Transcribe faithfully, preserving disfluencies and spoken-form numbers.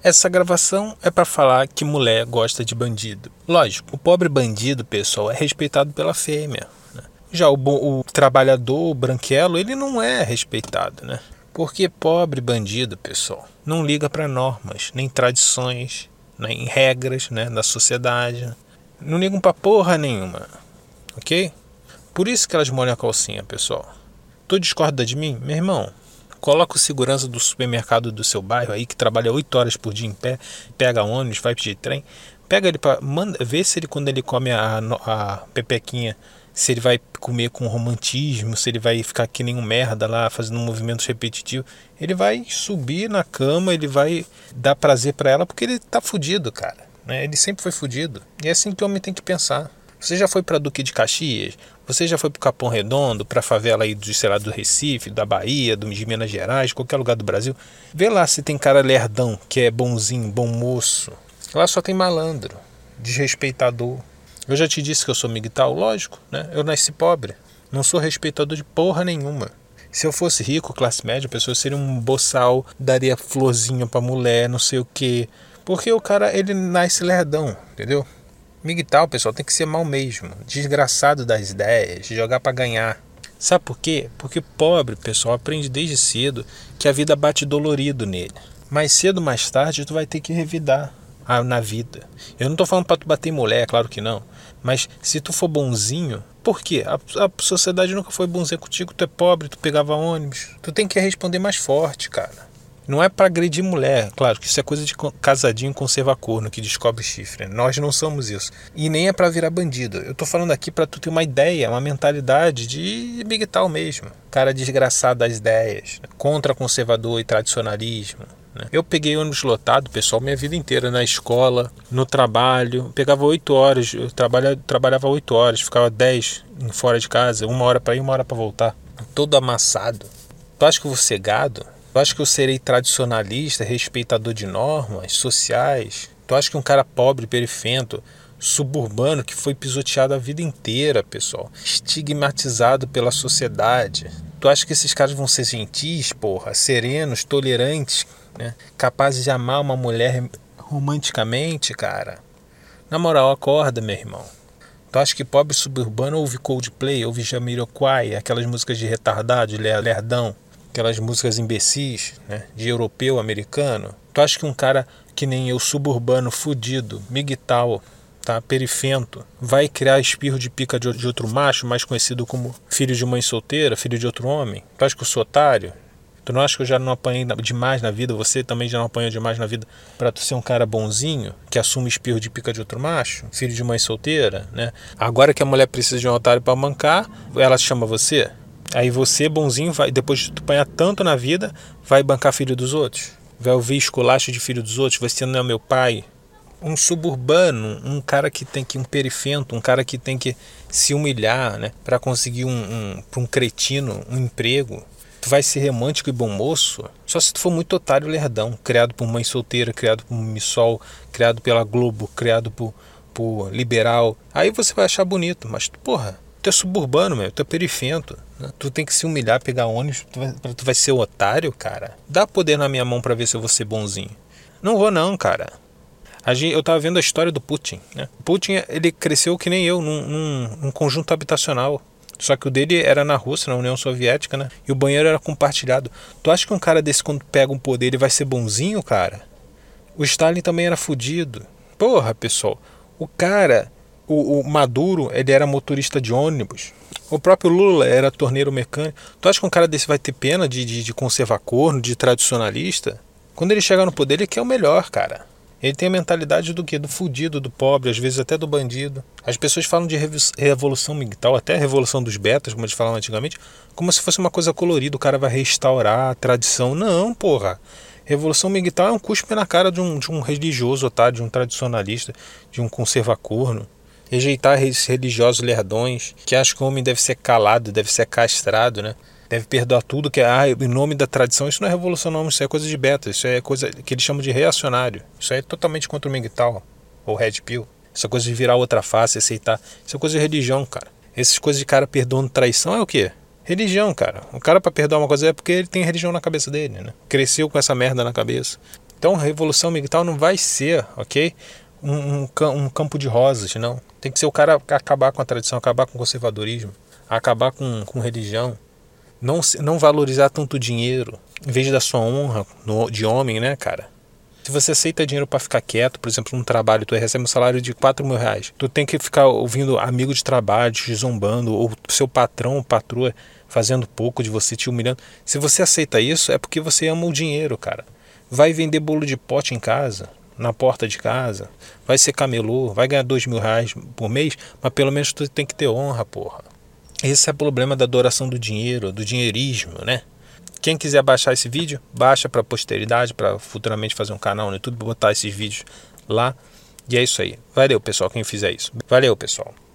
Essa gravação é para falar que mulher gosta de bandido. Lógico, o pobre bandido, pessoal, é respeitado pela fêmea, né? Já o, o trabalhador o branquelo, ele não é respeitado, né? Porque pobre bandido, pessoal, não liga para normas, nem tradições, nem regras, né, da sociedade. Não ligam pra porra nenhuma, ok? Por isso que elas molham a calcinha, pessoal. Tu discorda de mim? Meu irmão, coloca o segurança do supermercado do seu bairro aí, que trabalha oito horas por dia em pé, pega ônibus, vai pedir trem, pega ele pra, manda, vê se ele, quando ele come a, a pepequinha, se ele vai comer com romantismo, se ele vai ficar que nem um merda lá, fazendo movimentos repetitivos. Ele vai subir na cama, ele vai dar prazer pra ela, porque ele tá fudido, cara, né? Ele sempre foi fudido. E é assim que o homem tem que pensar. Você já foi pra Duque de Caxias? Você já foi pro Capão Redondo, pra favela aí do, sei lá, do Recife, da Bahia, do, de Minas Gerais, qualquer lugar do Brasil? Vê lá se tem cara lerdão, que é bonzinho, bom moço. Lá só tem malandro, desrespeitador. Eu já te disse que eu sou migtal, lógico, né? Eu nasci pobre, não sou respeitador de porra nenhuma. Se eu fosse rico, classe média, a pessoa seria um boçal, daria florzinha pra mulher, não sei o quê. Porque o cara, ele nasce lerdão, entendeu? Migtal, pessoal, tem que ser mal mesmo, desgraçado das ideias, jogar pra ganhar. Sabe por quê? Porque pobre, pessoal, aprende desde cedo que a vida bate dolorido nele. Mais cedo ou mais tarde, tu vai ter que revidar na vida. Eu não tô falando pra tu bater em mulher, claro que não. Mas se tu for bonzinho, por quê? A, a sociedade nunca foi bonzinha contigo, tu é pobre, tu pegava ônibus. Tu tem que responder mais forte, cara. Não é pra agredir mulher, claro que isso é coisa de casadinho conserva-corno que descobre chifre. Nós não somos isso. E nem é pra virar bandido. Eu tô falando aqui pra tu ter uma ideia, uma mentalidade de migtal mesmo. Cara desgraçado das ideias, contra conservador e tradicionalismo. Eu peguei ônibus lotado, pessoal, minha vida inteira, na escola, no trabalho. Pegava oito horas, eu trabalhava, trabalhava oito horas, ficava dez fora de casa, uma hora para ir, uma hora para voltar. Todo amassado. Tu acha que eu vou ser gado? Tu acha que eu serei tradicionalista, respeitador de normas sociais? Tu acha que um cara pobre, perifento, suburbano, que foi pisoteado a vida inteira, pessoal, estigmatizado pela sociedade? Tu acha que esses caras vão ser gentis, porra, serenos, tolerantes, né? Capazes de amar uma mulher romanticamente, cara? Na moral, acorda, meu irmão. Tu acha que pobre suburbano ouve Coldplay, ouve Jamiroquai, aquelas músicas de retardado, de lerdão, aquelas músicas imbecis, né, de europeu, americano? Tu acha que um cara que nem eu, suburbano, fudido, migtal, tá, perifento, vai criar espirro de pica de, de outro macho, mais conhecido como filho de mãe solteira, filho de outro homem? Tu acha que eu sou otário? Tu não acha que eu já não apanhei demais na vida? Você também já não apanhou demais na vida pra tu ser um cara bonzinho, que assume espirro de pica de outro macho? Filho de mãe solteira, né? Agora que a mulher precisa de um otário pra mancar, ela chama você? Aí você, bonzinho, vai, depois de tu apanhar tanto na vida, vai bancar filho dos outros? Vai ouvir esculacho de filho dos outros? Você não é meu pai? Um suburbano, um cara que tem que, um perifento, um cara que tem que se humilhar, né, pra conseguir um, um, pra um cretino, um emprego. Tu vai ser romântico e bom moço só se tu for muito otário lerdão, criado por mãe solteira, criado por Missol, criado pela Globo, criado por, por liberal. Aí você vai achar bonito, mas porra, tu é suburbano, meu, tu é perifento, né? Tu tem que se humilhar, pegar ônibus, tu vai, tu vai ser otário, cara? Dá poder na minha mão pra ver se eu vou ser bonzinho. Não vou não, cara. Eu tava vendo a história do Putin, né? Putin, ele cresceu que nem eu, num, num, num conjunto habitacional. Só que o dele era na Rússia, na União Soviética, né? E o banheiro era compartilhado. Tu acha que um cara desse, quando pega um poder, ele vai ser bonzinho, cara? O Stalin também era fudido. Porra, pessoal. O cara, o, o Maduro, ele era motorista de ônibus. O próprio Lula era torneiro mecânico. Tu acha que um cara desse vai ter pena de, de, de conservar corno, de tradicionalista? Quando ele chegar no poder, ele quer o melhor, cara. Ele tem a mentalidade do quê? Do fudido, do pobre, às vezes até do bandido. As pessoas falam de revolução migtal, até a revolução dos betas, como eles falavam antigamente, como se fosse uma coisa colorida, o cara vai restaurar a tradição. Não, porra. Revolução migtal é um cuspe na cara de um, de um religioso otário, de um tradicionalista, de um conserva-corno. Rejeitar esses religiosos lerdões, que acham que o homem deve ser calado, deve ser castrado, né? Deve perdoar tudo, que é ah, em nome da tradição. Isso não é revolução não, isso é coisa de beta, isso é coisa que eles chamam de reacionário. Isso é totalmente contra o migtal, ou red pill. Essa coisa de virar outra face, aceitar, isso é coisa de religião, cara. Essas coisas de cara perdoando traição é o quê? Religião, cara. O cara pra perdoar uma coisa é porque ele tem religião na cabeça dele, né? Cresceu com essa merda na cabeça. Então, revolução migtal não vai ser, ok? Um, um, um campo de rosas, não. Tem que ser o cara acabar com a tradição, acabar com o conservadorismo, acabar com, com religião, não, não valorizar tanto dinheiro, em vez da sua honra no, de homem, né, cara? Se você aceita dinheiro para ficar quieto, por exemplo, num trabalho, tu recebe um salário de quatro mil reais, tu tem que ficar ouvindo amigo de trabalho te zombando, ou seu patrão ou patroa fazendo pouco de você, te humilhando. Se você aceita isso, é porque você ama o dinheiro, cara. Vai vender bolo de pote em casa, na porta de casa, vai ser camelô, vai ganhar dois mil reais por mês, mas pelo menos tu tem que ter honra, porra. Esse é o problema da adoração do dinheiro, do dinheirismo, né? Quem quiser baixar esse vídeo, baixa para posteridade, para futuramente fazer um canal no YouTube, botar esses vídeos lá. E é isso aí. Valeu, pessoal, quem fizer isso. Valeu, pessoal.